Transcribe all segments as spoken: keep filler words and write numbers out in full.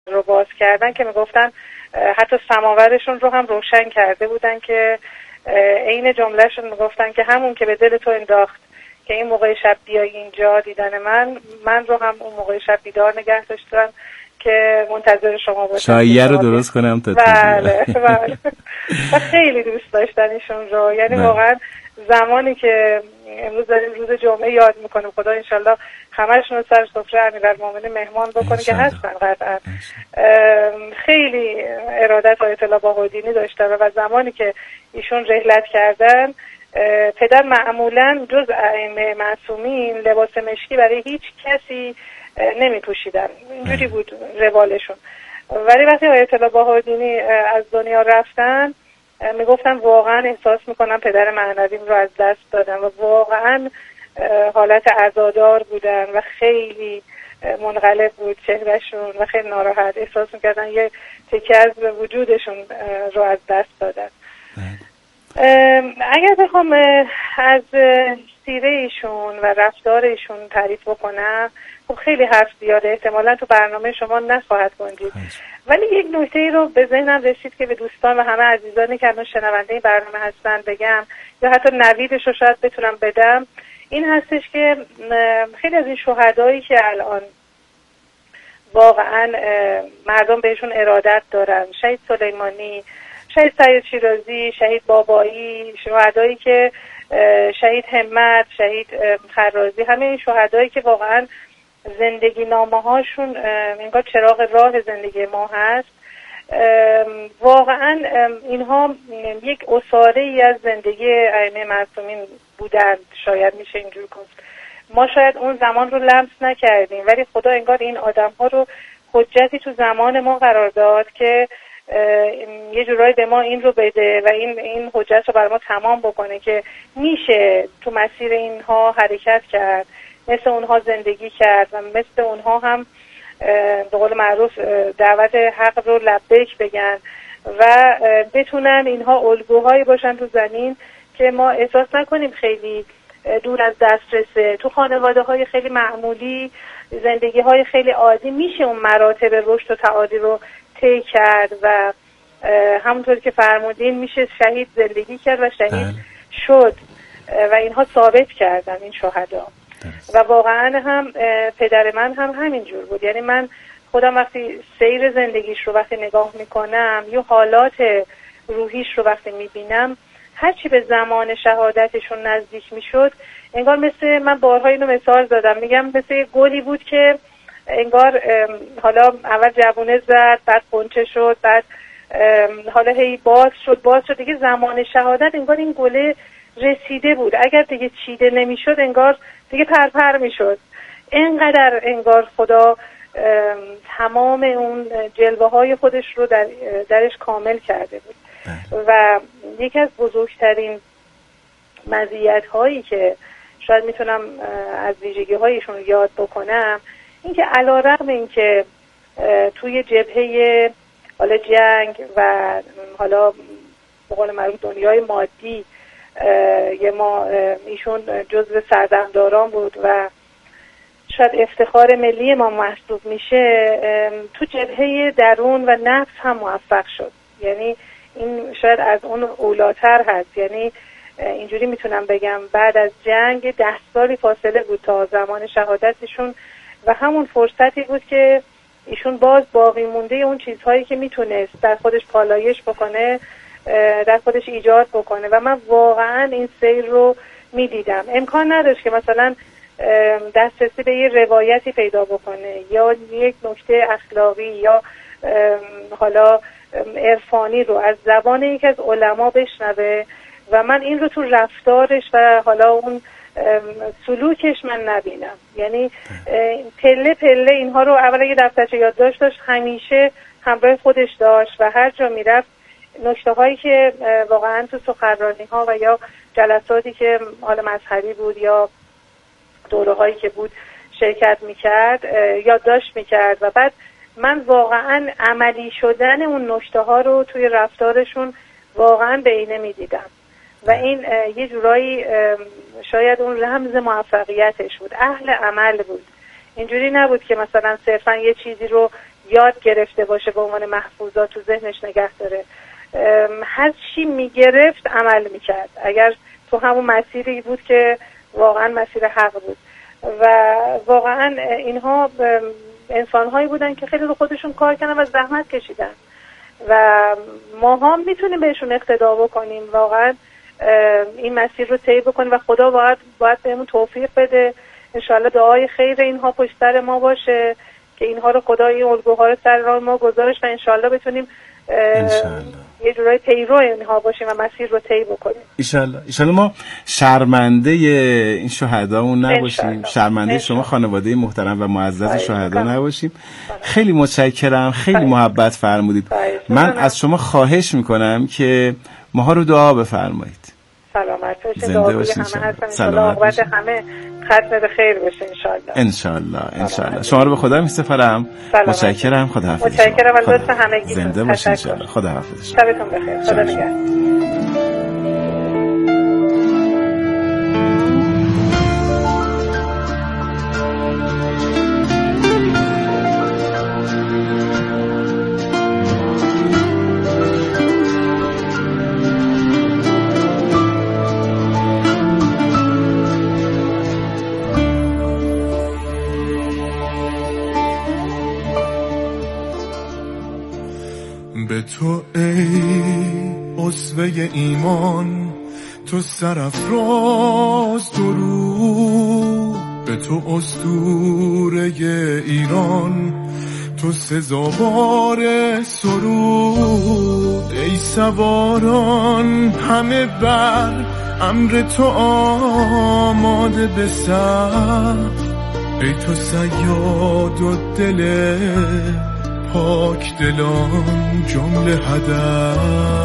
رو باز کردن که میگفتن حتی سماورشون رو هم روشن کرده بودن که عین جملهشون میگفتن که همون که به دل تو انداخت که این موقع شب بیای اینجا دیدن من من رو هم اون موقع شب بیدار نگه داشتن که منتظر شما باشم. شایعه رو درست کنم تا بله بله و خیلی دوست داشتن ایشون رو، یعنی بله. واقعا زمانی که امروز داریم روز جمعه یاد میکنیم، خدا انشالله همه‌شون رو سر سفره امیرالمومنین مهمان بکنه که هستن قطعا. خیلی ارادت آیت الله بهاءالدینی داشتن و زمانی که ایشون رحلت کردن پدر معمولا جز ائمه معصومین لباس مشکی برای هیچ کسی نمی پوشیدن، اینجوری بود روالشون. ولی وقتی آیت الله بهاءالدینی از دنیا رفتن میگفتن واقعا احساس میکنم پدر معنویم رو از دست دادن و واقعا حالت عزادار بودن و خیلی منقلب بود چهرهشون و خیلی ناراحت، احساس میکردن یه تکه از وجودشون رو از دست دادن. اگر بخوام از سیره ایشون و رفتار ایشون تعریف بکنم خب خیلی حرف زیاده، احتمالا تو برنامه شما نخواهد گنجید، ولی یک نکته ای رو به ذهنم رسید که به دوستان و همه عزیزانی که الان شنونده این برنامه هستن بگم یا حتی نویدش رو شاید بتونم بدم. این هستش که خیلی از این شهدایی که الان واقعا مردم بهشون ارادت دارن، شهید سلیمانی، شهید سید شیرازی، شهید بابایی، شهدایی که شهید همت، شهید خرازی، همه این شهدایی که واقعا زندگی نامه هاشون انگار چراغ راه زندگی ما هست، واقعا اینها یک اساره ای از زندگی ائمه معصومین بودند، شاید میشه اینجور گفت. ما شاید اون زمان رو لمس نکردیم ولی خدا انگار این آدم ها رو حجتی تو زمان ما قرار داد که یه جورایی به ما این رو بده و این این حجت رو برای ما تمام بکنه که میشه تو مسیر اینها حرکت کرد، مثل اونها زندگی کرد و مثل اونها هم به قول معروف دعوت حق رو لبیک بگن و بتونن اینها الگوهایی باشن تو زمین که ما احساس نکنیم خیلی دور از دسترسه. تو خانواده های خیلی معمولی، زندگی های خیلی عادی میشه اون مراتب رشد و تعالی رو طی کرد و همونطور که فرمودین میشه شهید زندگی کرد و شهید شد و اینها ثابت کردن این شهدا. و واقعا هم پدر من هم همینجور بود، یعنی من خودم وقتی سیر زندگیش رو وقتی نگاه میکنم یا حالات روحیش رو وقتی میبینم، هرچی به زمان شهادتشون نزدیک میشد انگار مثل، من بارها اینو مثال زدم، میگم مثل یه گلی بود که انگار حالا اول جوونه زد، بعد قنچه شد، بعد حالا هی باز شد باز شد دیگه زمان شهادت انگار این گله رسیده بود، اگر دیگه چیده نمیشد انگار دیگه پرپر میشد. اینقدر انگار خدا تمام اون جلوه های خودش رو در درش کامل کرده بود و یکی از بزرگترین مزیت هایی که شاید میتونم از ویژگی هایشون یاد بکنم این که علیرغم این که توی جبهه حالا جنگ و حالا به قول معروف دنیای مادی یه ما ایشون جزو سردمداران بود و شاید افتخار ملی ما محسوب میشه، تو جبهه درون و نفس هم موفق شد، یعنی این شاید از اون اولاتر هست. یعنی اینجوری میتونم بگم بعد از جنگ ده سالی فاصله بود تا زمان شهادتشون و همون فرصتی بود که ایشون باز باقی مونده اون چیزهایی که میتونست در خودش پالایش بکنه در خودش ایجاد بکنه و من واقعا این سیر رو میدیدم. امکان نداشت که مثلا دسترسی به یه روایتی پیدا بکنه یا یک نکته اخلاقی یا حالا عرفانی رو از زبان یک از علما بشنوه و من این رو تو رفتارش و حالا اون سلوکش من نبینم. یعنی پله پله اینها رو اول یه دفترچه یادداشت داشت، همیشه همراه خودش داشت و هر جا میرفت نکته هایی که واقعا تو سخنرانی ها و یا جلساتی که حالا مذهبی بود یا دوره هایی که بود شرکت میکرد یادداشت میکرد و بعد من واقعا عملی شدن اون نکته ها رو توی رفتارشون واقعا به عینه میدیدم و این یه جورایی شاید اون رمز موفقیتش بود، اهل عمل بود. اینجوری نبود که مثلا صرفا یه چیزی رو یاد گرفته باشه به عنوان محفوظات تو ذهنش نگه داره. هر چی میگرفت عمل میکرد، اگر تو همون مسیری بود که واقعا مسیر حق بود. و واقعا اینها انسانهایی بودن که خیلی رو خودشون کار کردن و زحمت کشیدن و ما هم میتونیم بهشون اقتدا بکنیم، واقعا این مسیر رو طی بکنیم و خدا باید باید بهمون توفیق بده. انشالله دعای خیر اینها پشت سر ما باشه که اینها رو خدا این الگوها رو سر راه ما گذاشت و انشالله بتونیم انشالله یه جورای پیرو اینها باشیم و مسیر رو طی بکنیم. انشالله انشالله ما شرمنده این شهدامون نباشیم، شرمنده شما خانواده محترم و معزز شهدا نباشیم. خیلی متشکرم، خیلی محبت فرمودید. من از شما خواهش میکنم که ماها رو دعا بفرمایید. سلامت باشید، زنده باشید، همه هستن انشالله، عاقبت همه ختم به خیر بشه انشالله. انشالله انشالله. شما رو به خدا میسپارم. متشکرم، خداحافظ. متشکرم از لطف همگی. زنده باشید انشالله. خداحافظ. شبتون بخیر. خدا نگهدار. به تو ای اسوه ایمان، تو سرافراز درود، به تو اسطوره ایران، تو سزاوار سرود. ای سواران همه بر امر تو آماده به سر، ای تو صیاد و دل پاک دلان جمله هدف.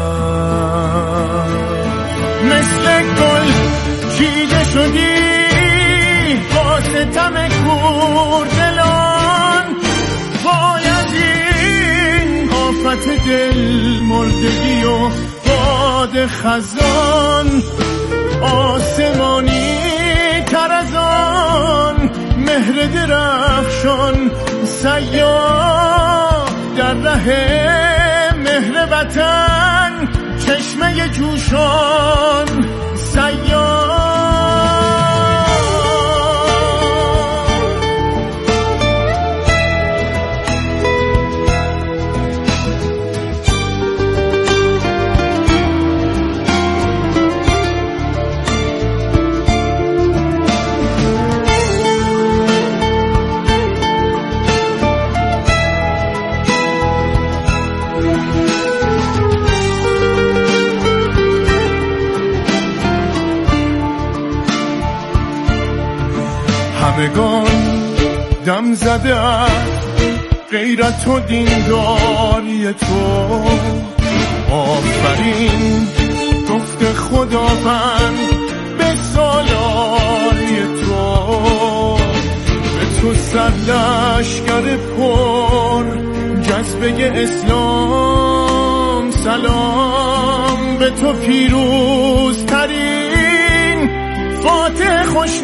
مثل گل چیده شدی با ستم کور دلان، باید این آفت دل مردگی و باد خزان، آسمانی تر از آن مهر درخشان، سیاه در ره مهر وطن، چشمه جوشان سیاه. همگان دم زده از غیرت و دینداری تو، آفرین گفت خداوند به سالاری تو. به تو سرلشکر پر جذبه اسلام سلام، به تو پیروزترین فاتح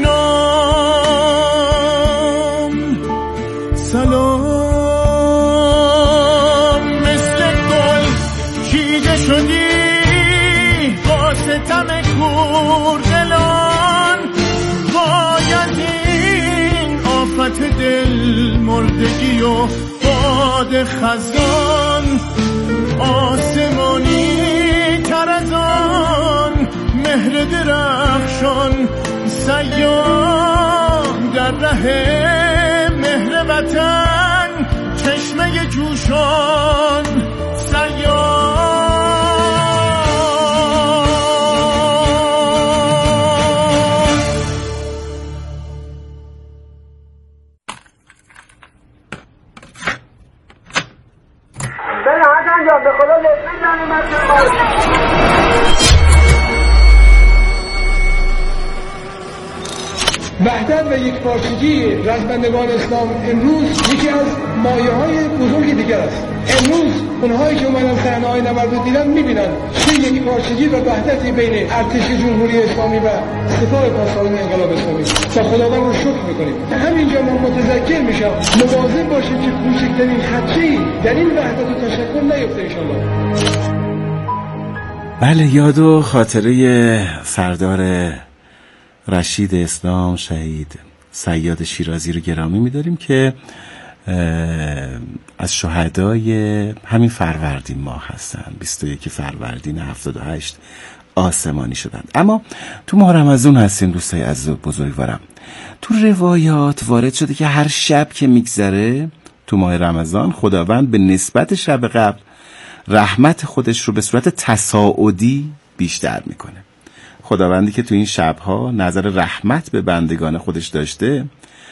خوشنام سلام. مثل گل چیده شدی با ستم کور دلان، باید این آفت دل مردگی و باد خزان، آسمانی تر از آن مهر درخشان، سیاه در ره مهر وطن، چشمه جوشان سیاه. بله حسن جان، به خدا لطفی زنی من وحدت و یکپارچگی رزمندگان اسلام امروز یکی از مایه‌های بزرگ دیگر است. امروز اونهایی که اومدن صحنه‌های نبرد رو دیدن می‌بینن چه یکپارچگی و وحدتی بین ارتش جمهوری اسلامی و سپاه پاسداران انقلاب اسلامی. تا خداوند رو شکر می‌کنیم. همینجا ما متذکر میشم مواظب باشیم که کوچکترین خدشه‌ای در این وحدت و تشکر نیفته انشالله. بله، یاد و خاطره سردار رشید اسلام شهید صیاد شیرازی رو گرامی می‌داریم که از شهدای همین فروردین ماه هستن. بیست و یک فروردین هفتاد و هشت آسمانی شدند. اما تو ماه رمضان هستیم دوستای عزیز و بزرگوارم. تو روایات وارد شده که هر شب که میگذره تو ماه رمضان خداوند به نسبت شب قبل رحمت خودش رو به صورت تصاعدی بیشتر میکنه. خداوندی که تو این شبها نظر رحمت به بندگان خودش داشته،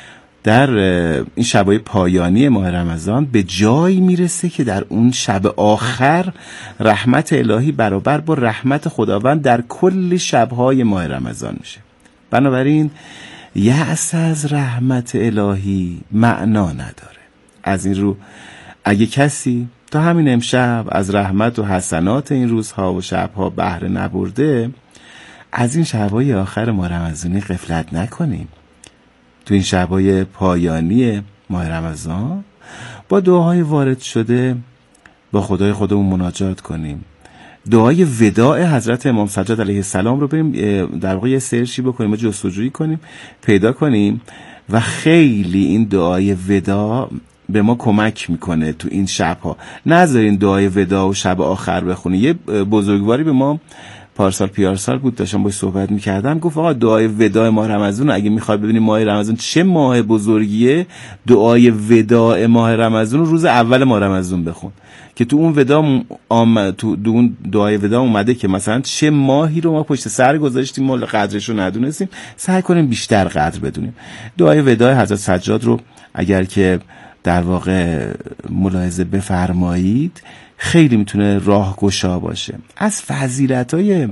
در این شبای پایانی ماه رمضان به جایی میرسه که در اون شب آخر رحمت الهی برابر با رحمت خداوند در کل شبهای ماه رمضان میشه. بنابراین یأس از رحمت الهی معنا نداره. از این رو اگه کسی تا همین امشب از رحمت و حسنات این روزها و شبها بهره نبرده، از این شبهای آخر ماه رمضانی غفلت نکنیم. تو این شبهای پایانی ماه رمضان با دعاهای وارد شده با خدای خودمون مناجات کنیم. دعای وداع حضرت امام سجاد علیه السلام رو بریم در واقع یه سرچی بکنیم و جستجویی کنیم، پیدا کنیم و خیلی این دعای وداع به ما کمک میکنه تو این شبها. نذارین دعای وداع و شب آخر بخونی. یه بزرگواری به ما پارسال پیارسال بود، داشتم باش صحبت میکردم، گفت آقا دعای وداع ماه رمضان اگه میخوای ببینیم ماه رمضان چه ماه بزرگیه، دعای وداع ماه رمضان رو روز اول ماه رمضان بخون که تو اون وداع آم... تو اون دعای وداع اومده که مثلا چه ماهی رو ما پشت سر گذاشتیم ما قدرش رو ندونستیم، سعی کنیم بیشتر قدر بدونیم. دعای وداع حضرت سجاد رو اگر که در واقع ملاحظه بفرمایید خیلی میتونه راهگشا باشه. از فضیلت‌های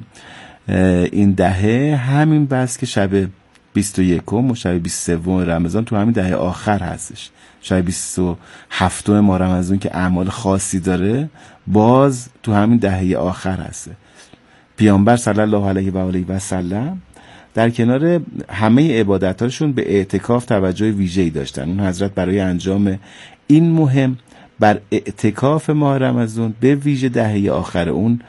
این دهه همین بس که شب بیست و یکم و شب بیست و سوم رمضان تو همین دهه آخر هستش. شب بیست و هفتم ماه رمضان که اعمال خاصی داره باز تو همین دهه آخر هسته. پیامبر صلی الله علیه و آله و سلم در کنار همه عبادتاشون به اعتکاف توجه ویژه‌ای داشتن. اون حضرت برای انجام این مهم بر اعتکاف ماه رمضان به ویژه دهه آخر اون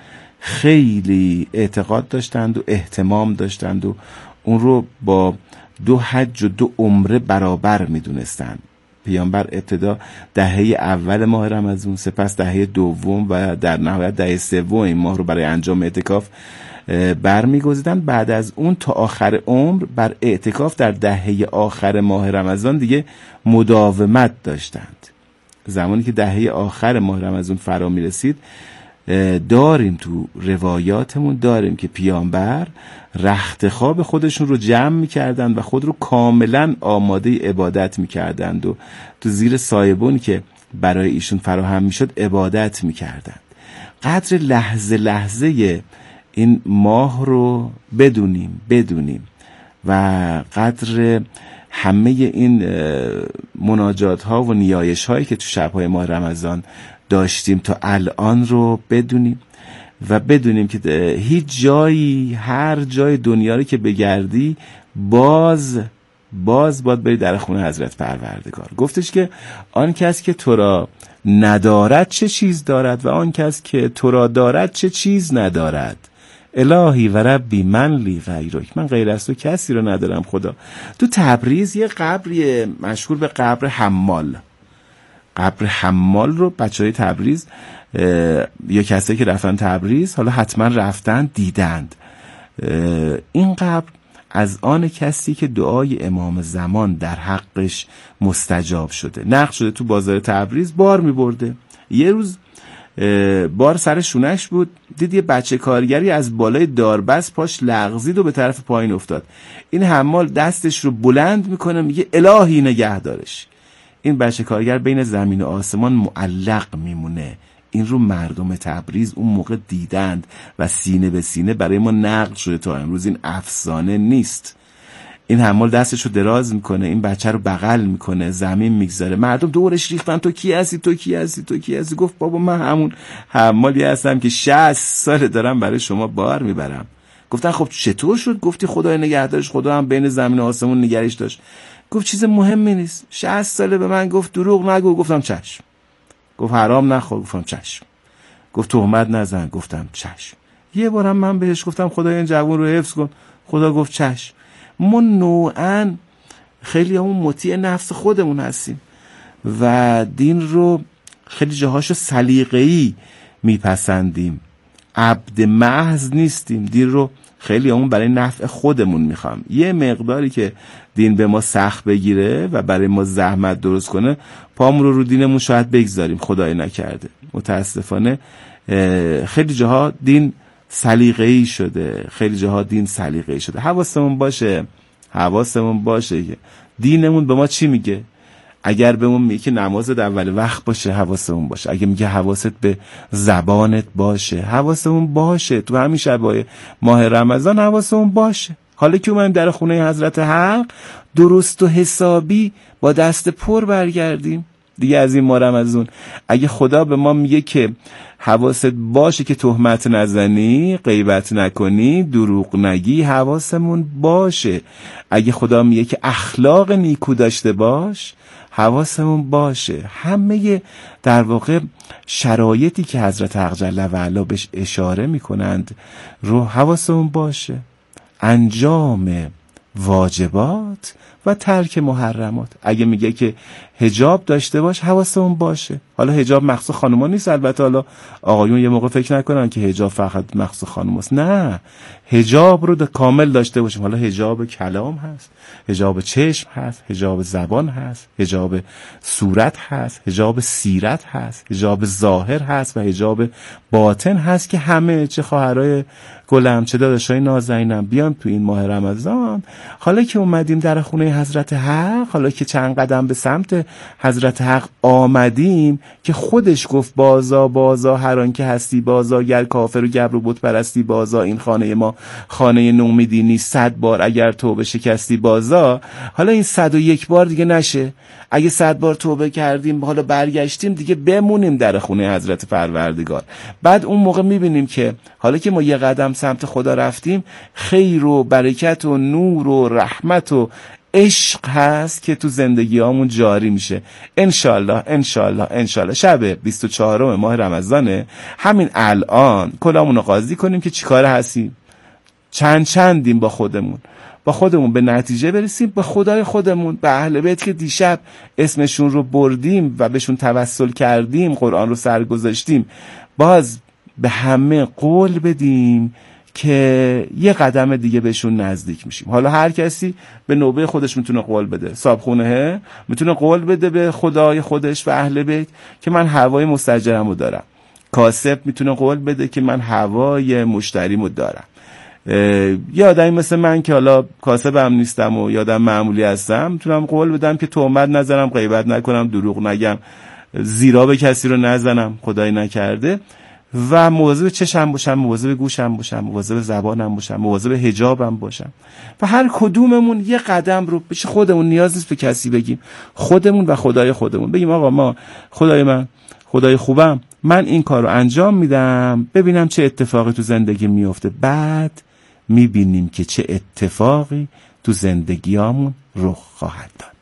خیلی اعتقاد داشتند و اهتمام داشتند و اون رو با دو حج و دو عمره برابر میدونستند. پیامبر ابتدا دهه اول ماه رمضان، سپس دهه دوم و در نهایت دهه سوم این ماه رو برای انجام اعتکاف برمیگزیدن. بعد از اون تا آخر عمر بر اعتکاف در دهه آخر ماه رمضان دیگه مداومت داشتند. زمانی که دهه آخر ماه رمضان فرا میرسید داریم تو روایاتمون داریم که پیامبر رخت خواب خودشون رو جمع میکردند و خود رو کاملا آماده عبادت میکردند و تو زیر سایبونی که برای ایشون فراهم میشد عبادت میکردند. قدر لحظه لحظه این ماه رو بدونیم بدونیم و قدر همه این مناجات ها و نیایش هایی که تو شبهای ماه رمضان داشتیم تا الان رو بدونیم و بدونیم که هیچ جایی، هر جای دنیا رو که بگردی باز باز باید بری در خونه حضرت پروردگار. گفتش که آن کس که تو را ندارد چه چیز دارد و آن کس که تو را دارد چه چیز ندارد. الهی و ربی من لی غیرک، من غیر از تو کسی رو ندارم خدا. تو تبریز یه قبری مشهور به قبر حمال، قبر حمال رو بچهای تبریز یا کسایی که رفتن تبریز حالا حتما رفتن دیدند. این قبر از آن کسی که دعای امام زمان در حقش مستجاب شده نقش شده تو بازار تبریز بار می برده. یه روز بار سر شونش بود، دید یه بچه کارگری از بالای داربست پاش لغزید و به طرف پایین افتاد. این حمال دستش رو بلند میکنه میگه الهی نگهدارش. این بچه کارگر بین زمین و آسمان معلق میمونه. این رو مردم تبریز اون موقع دیدند و سینه به سینه برای ما نقل شده تا امروز. این افسانه نیست. این حمال دستشو دراز میکنه، این بچه رو بغل میکنه، زمین میگذاره، مردم دورش ریختن تو کی هستی تو کی هستی تو کی هستی؟ گفت بابا من همون حمالی هستم که شصت سال دارم برای شما بار میبرم. گفتن خب چطور شد؟ گفتی خدای نگهدارش، خدا هم بین زمین و آسمون نگهش داشت. گفت چیز مهمی نیست، شصت ساله به من گفت دروغ نگو، گفتم چشم. گفت حرام نخور، گفتم چشم. گفت تهمت نزن، گفتم چشم. یه بارم من بهش گفتم خدای این جوون رو حفظ کن، خدا گفت چشم. ما نوعاً خیلی همون مطیع نفس خودمون هستیم و دین رو خیلی جاهاشو سلیقه‌ای میپسندیم، عبد محض نیستیم. دین رو خیلی همون برای نفع خودمون میخوام. یه مقداری که دین به ما سخت بگیره و برای ما زحمت درست کنه، پامون رو رو دینمون شاید بگذاریم، خدای نکرده. متاسفانه خیلی جاها دین سلیقه‌ای شده، خیلی جاها دین سلیقه‌ای شده. حواسمون باشه، حواسمون باشه که دینمون به ما چی میگه. اگر بهمون میگه که نمازت اول وقت باشه، حواسمون باشه. اگه میگه حواست به زبانت باشه، حواسمون باشه. تو همین شبای ماه رمضان حواسمون باشه. حالا که اومدیم در خونه حضرت حق، درست و حسابی با دست پر برگردیم دیگه از این ماه رمضان. اگه خدا به ما میگه که حواست باشه که تهمت نزنی، غیبت نکنی، دروغ نگی، حواسمون باشه. اگه خدا میگه که اخلاق نیکو داشته باش، حواسمون باشه. همه در واقع شرایطی که حضرت حق جل و علا بهش اشاره میکنند رو حواسمون باشه. انجام واجبات و ترک محرمات. اگه میگه که حجاب داشته باش، حواسمون باشه. حالا حجاب مخصوص خانوما نیست، البته حالا آقایون یه موقع فکر نکنن که حجاب فقط مخصوص خانوماست. نه، حجاب رو کامل داشته باشیم. حالا حجاب کلام هست، حجاب چشم هست، حجاب زبان هست، حجاب صورت هست، حجاب سیرت هست، حجاب ظاهر هست و حجاب باطن هست که همه، چه خواهرای گلم چه داداشای نازنینم، بیان تو این ماه رمضان. حالا که اومدیم در خونه حضرت حق، حالا که چند قدم به سمت حضرت حق آمدیم که خودش گفت بازا بازا هر آن که هستی بازا، گر کافر و گبر و بت پرستی بازا، این خانه ما خانه نومیدی نیست، صد بار اگر توبه شکستی بازا. حالا این صد و یک بار دیگه نشه. اگه صد بار توبه کردیم حالا برگشتیم دیگه بمونیم در خونه حضرت پروردگار. بعد اون موقع میبینیم که حالا که ما یه قدم سمت خدا رفتیم، خیر و برکت و نور و رحمت و عشق هست که تو زندگیامون جاری میشه. انشالله انشالله انشالله شب بیست و چهارم ماه رمضانه، همین الان کلامون رو قاضی کنیم که چیکار هستیم، چند چندیم با خودمون، با خودمون به نتیجه برسیم، به خدای خودمون، به اهل بیت که دیشب اسمشون رو بردیم و بهشون توسل کردیم، قرآن رو سر گذاشتیم، باز به همه قول بدیم که یه قدم دیگه بهشون نزدیک میشیم. حالا هر کسی به نوبه خودش میتونه قول بده. صاحبخونه میتونه قول بده به خدای خودش و اهل بیت که من هوای مستاجرمو دارم. کاسب میتونه قول بده که من هوای مشتریمو دارم. یه آدمی مثل من که حالا کاسبم نیستم و یادم معمولی هستم، میتونم قول بدم که تهمت نزنم، غیبت نکنم، دروغ نگم، زیرا به کسی رو نزنم، خدای نکرده، و مواظب چشم باشم، مواظب گوشم باشم، مواظب زبانم باشم، مواظب حجابم باشم. و هر کدوممون یه قدم رو بشه خودمون، نیاز نیست به کسی بگیم، خودمون و خدای خودمون بگیم آقا ما، خدای من، خدای خوبم، من این کار رو انجام میدم، ببینم چه اتفاقی تو زندگی میفته. بعد میبینیم که چه اتفاقی تو زندگیامون رخ خواهد داد.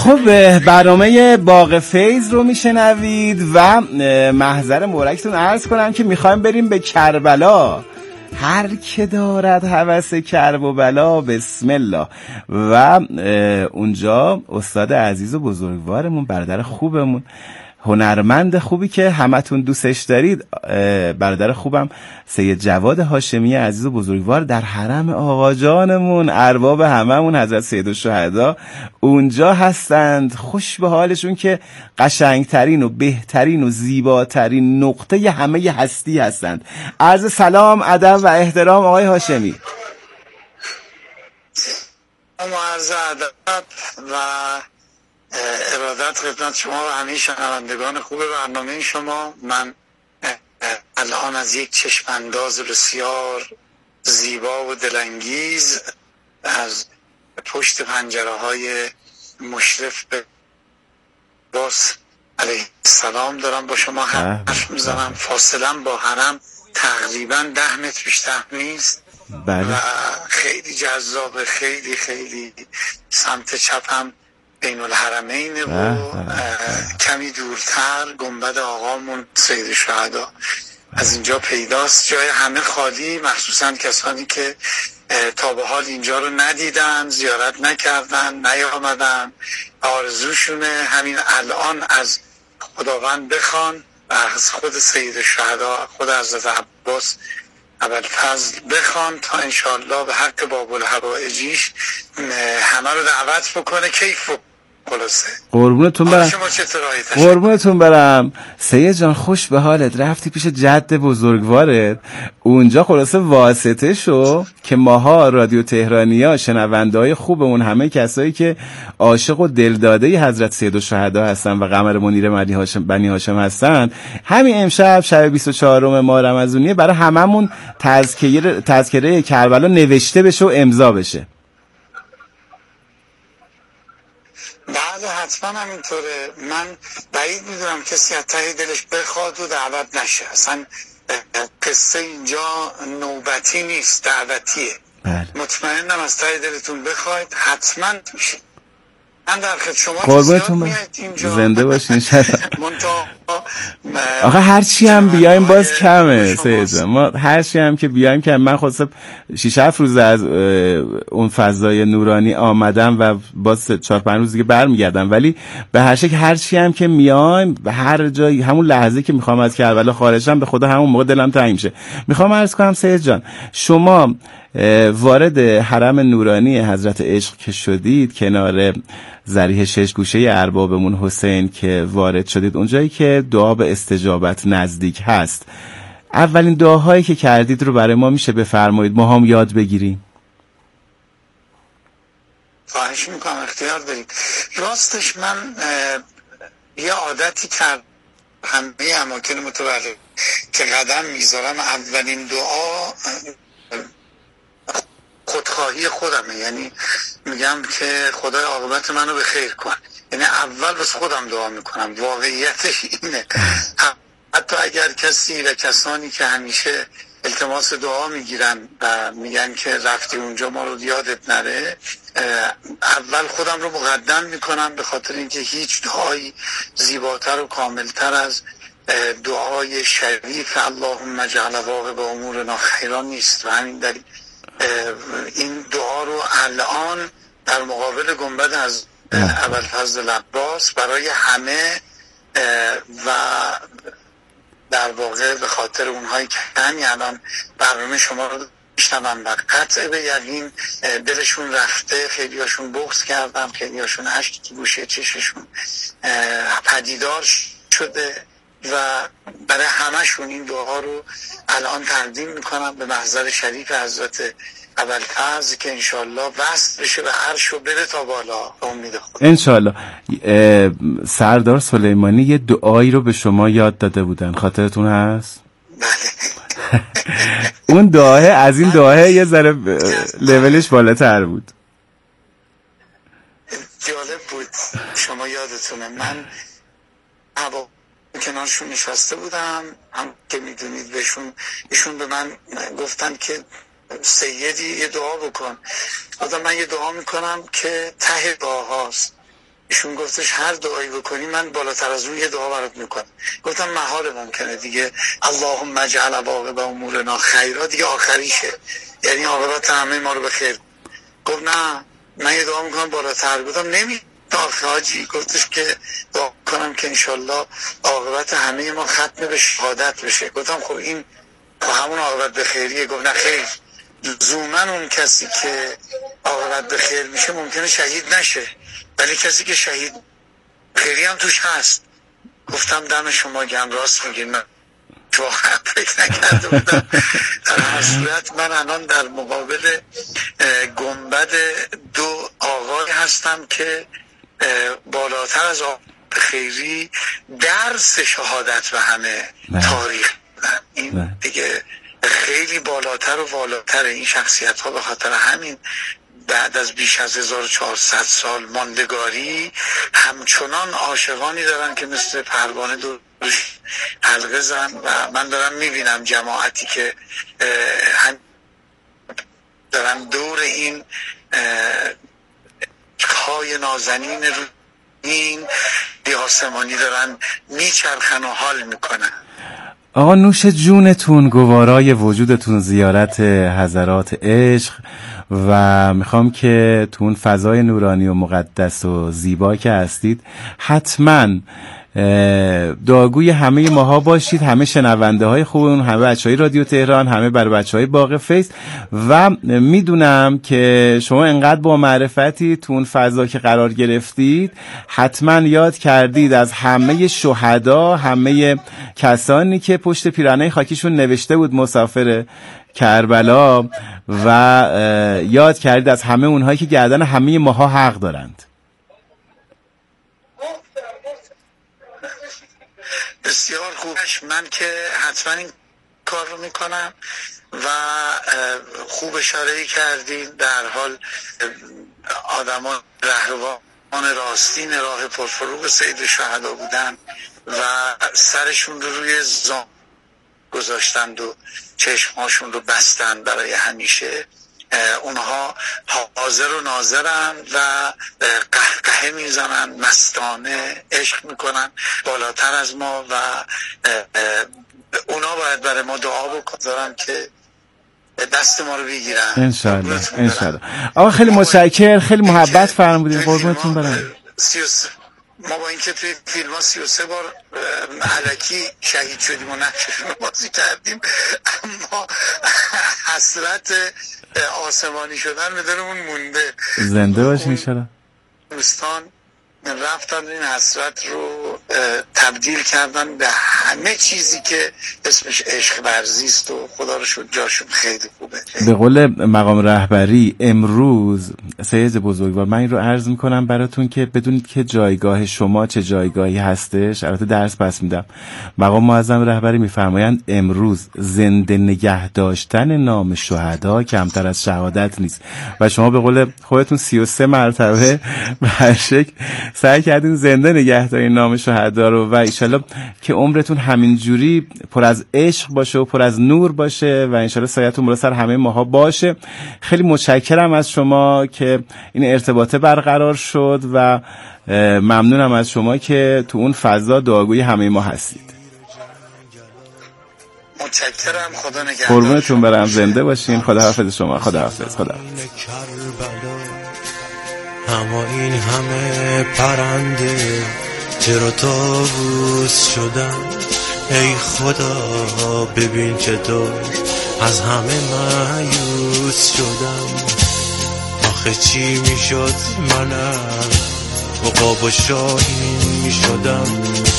خب برنامه باغ فیض رو میشنوید و محضر مبارکتون عرض کنم که میخوایم بریم به کربلا. هر که دارد هوس کرب و بلا بسم الله. و اونجا استاد عزیز و بزرگوارمون، برادر خوبمون، هنرمند خوبی که همتون دوستش دارید، برادر خوبم سید جواد هاشمی عزیز و بزرگوار در حرم آقا جانمون، ارباب هممون حضرت سید الشهدا اونجا هستند. خوش به حالشون که قشنگترین و بهترین و زیباترین نقطه همه هستی هستند. عرض سلام، ادب و احترام آقای هاشمی. عرض ادب و ارادت خدمت شما و همه شنوندگان خوب برنامه شما. من الان از یک چشمانداز بسیار زیبا و دلانگیز از پشت پنجره های مشرف به باس علیه السلام دارم با شما حرف میزنم. فاصله با حرم تقریبا ده متر بیشتر نیست. بله. و خیلی جذابه، خیلی خیلی. سمت چپم بین الحرمینه و کمی دورتر گنبد آقامون سید الشهدا از اینجا پیداست. جای همه خالی، مخصوصا کسانی که تا به حال اینجا رو ندیدن، زیارت نکردن، نیامدن. آرزوشونه همین الان از خداوند بخوان و از خود سید الشهدا، خود حضرت عباس ابوالفضل بخوان تا انشاءالله به حق باب الحوائجیش همه رو دعوت بکنه. کیف خلاصه. قربونتون برم. قربونتون برم سید جان، خوش به حالت. رفتی پیش جد بزرگوارت اونجا، خلاصه واسطه شو که ماها رادیو تهرانیا، شنونده‌های خوبمون، همه کسایی که عاشق و دلداده حضرت سید الشهدا هستن و قمر منیر بنی هاشم بنی هاشم هستن، همین امشب شب بیست و چهارم ماه رمضانیه برای هممون تذکره تذکره کربلا نوشته بشه و امضا بشه. بله حتما همینطوره. من بعید میدونم کسی از ته دلش بخواد و دعوت نشه. اصلا قصه اینجا نوبتی نیست، دعوتیه. بله. مطمئنم از ته دلتون بخواید حتما میشه. من در خدمت شما قربونتون زنده باشین. آخه هرچی هم بیایم باز کمه سید جان. ما هرچی هم که بیایم که من خودم شش هفت روز از اون فضای نورانی آمدم و باز چهار پنج روز دیگه برمیگردم، ولی به هر شکل هرچی هم که میایم به هر جایی، همون لحظه که میخوام از کربلا خارج شم به خدا همون موقع دلم تنگ میشه. میخوام عرض کنم سید جان، شما وارد حرم نورانی حضرت عشق که شدید، کنار ذریح شش گوشه اربابمون حسین که وارد شدید، اونجایی که دعا به استجابت نزدیک هست، اولین دعاهایی که کردید رو برای ما میشه بفرمایید، ما هم یاد بگیریم؟ خواهش میکنم، اختیار دارید. راستش من یه عادتی کرد همه اماکن متولد که قدم میذارم اولین دعا خودخواهی خودمه، یعنی میگم که خدای عاقبت منو به خیر کن. یعنی اول بس خودم دعا میکنم. واقعیتش اینه. حتی اگر کسی و کسانی که همیشه التماس دعا میگیرن و میگن که رفتی اونجا ما رو یادت نره، اول خودم رو مقدم میکنم، به خاطر اینکه هیچ دعایی زیباتر و کاملتر از دعای شریف اللهم اجعل عواقب امورنا خیرا نیست. و همین دلیل این دعا رو الان در مقابل گنبد از ابوالفضل عباس برای همه و در واقع به خاطر اونهایی که همین الان برنامه شما رو میشنون و قطع به یقین دلشون رفته، خیلی هاشون بغض کردم، خیلی هاشون اشک تو گوشه چششون پدیدار شده و برای همشون این دعا رو الان تقدیم میکنم به محضر شریف حضرت ابوالفضل که انشالله وصل بشه به عرش و بره تا بالا به امید خدا. انشالله. سردار سلیمانی یه دعایی رو به شما یاد داده بودن، خاطرتون هست؟ بله. اون دعاه از این دعاه یه ذره لولش بالاتر بود. جالب بود. شما یادتونه من هوا کنارشون نشسته بودم، هم که میدونید بهشون ایشون به من گفتن که سیدی یه دعا بکن. آدم من یه دعا میکنم که ته دعا هاست ایشون گفتش هر دعایی بکنی من بالاتر از اون یه دعا برات میکنم. گفتم محال ممکنه دیگه، اللهم اجعل عواقب امورنا خیرا، دیگه آخریشه، یعنی عاقبت همه ما رو به خیر. گفت نه من یه دعا میکنم بالاتر. گفتم نمی آخه حاجی. گفتش که دعا کنم که انشالله عاقبت همه ما ختم به شهادت بشه. گفتم خب این همون عاقبت به خیریه. گفت نه خیر، لزوما اون کسی که عاقبت به خیر میشه ممکنه شهید نشه، ولی کسی که شهید خیری هم توش هست. گفتم دم شما گرم، راست میگین، من واقعا فکر نکرده بودم. در هر صورت من الان در مقابل گنبد دو آقای هستم که بالاتر از عاقبت خیری درس شهادت به همه تاریخ بودن. این دیگه خیلی بالاتر و بالاتر این شخصیت ها. به خاطر همین بعد از بیش از هزار و چهارصد سال ماندگاری همچنان عاشقانی دارن که مثل پروانه دور حلقه زن و من دارم میبینم جماعتی که هم دارن دور این های نازنین روین دی آسمانی دارن میچرخن و حال میکنن. آقا نوش جونتون، گوارای وجودتون، زیارت حضرات عشق، و میخوام که تو اون فضای نورانی و مقدس و زیبا که هستید حتما دعاگوی همه ماها باشید، همه شنونده های خوبون، همه بچه های رادیو تهران، همه بر بچه های باغ فیض. و میدونم که شما انقدر با معرفتی تو اون فضا که قرار گرفتید حتما یاد کردید از همه شهدا، همه کسانی که پشت پیرانه خاکیشون نوشته بود مسافر کربلا، و یاد کردید از همه اونهایی که گردن همه ماها حق دارند. بسیار خوبش، من که حتما این کار رو میکنم و خوب اشاره کردین. در حال آدمان رهروان راستین راه پرفروغ سید شهدا بودن و سرشون رو روی زان گذاشتند و چشمهاشون رو بستند برای همیشه. اونها حاضر و ناظرن و قهقه میزنن، مستانه عشق میکنن بالاتر از ما و اونا باید برای ما دعا بکنن که دست ما رو بگیرن. انشالله انشالله. آقا خیلی متشکرم، خیلی محبت فرمودین، قربونتون برم. ما با اینکه توی فیلم ها سی و سه بار علکی شهید شدیم و نقششون رو بازی کردیم، اما حسرت آسمانی شدن به دلمون مونده. زنده باشین انشالله. دوستان رفتن این حسرت رو تبدیل کردن به همه چیزی که اسمش عشق ورزی است و خدا رو شد جاشون خیلی خوبه. به قول مقام رهبری امروز سید بزرگوار، من این رو عرض میکنم براتون که بدونید که جایگاه شما چه جایگاهی هستش. البته درس پس میدم. مقام معظم رهبری میفرمایند امروز زنده نگه داشتن نام شهدا کمتر از شهادت نیست، و شما به قول خودتون سی و سه مرتبه به هر شکل سعی کردین زنده نگه دارین نام شهدا رو، و انشالله که عمرتون همینجوری پر از عشق باشه و پر از نور باشه و انشالله سایه‌تون بالا سر همه ماها باشه. خیلی متشکرم از شما که این ارتباطه برقرار شد و ممنونم از شما که تو اون فضا دعاگوی همه ما هستید. متشکرم، خدا نگهدار. قربونتون برم، زنده باشین. خدا حافظ شما. خدا حافظ. خدا حافظ. اما این همه پرنده چرا طاووس شدن؟ ای خدا ببین که تو از همه مایوس شدم. آخه چی میشد منم عقاب و شاهین میشدم،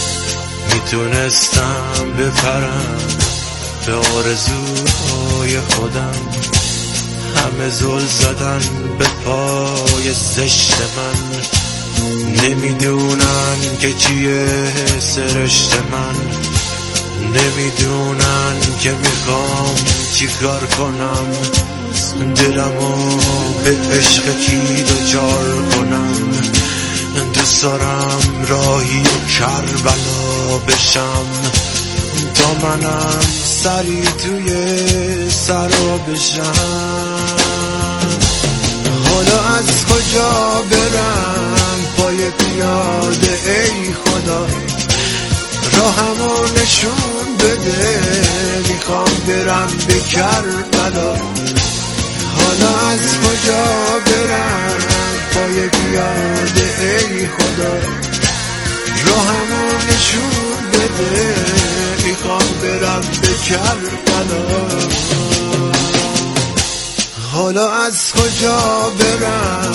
میتونستم بپرم به آرزوهای خودم. همه زل زدن به پای زشت من، نمیدونن که چیه سرشت من، نمیدونن که میخوام چی کار کنم، دلمو به عشق کی دوچار کنم. دوست دارم راهی کربلا بشم تا منم سری توی سرا بشم. حالا از کجا برم پای پای پیاده ای خدا راهمو نشون بده میخوام برم به کربلا حالا از کجا برم پای پیاده ای خدا راهمو نشون بده میخوام برم به کربلا حالا از کجا برم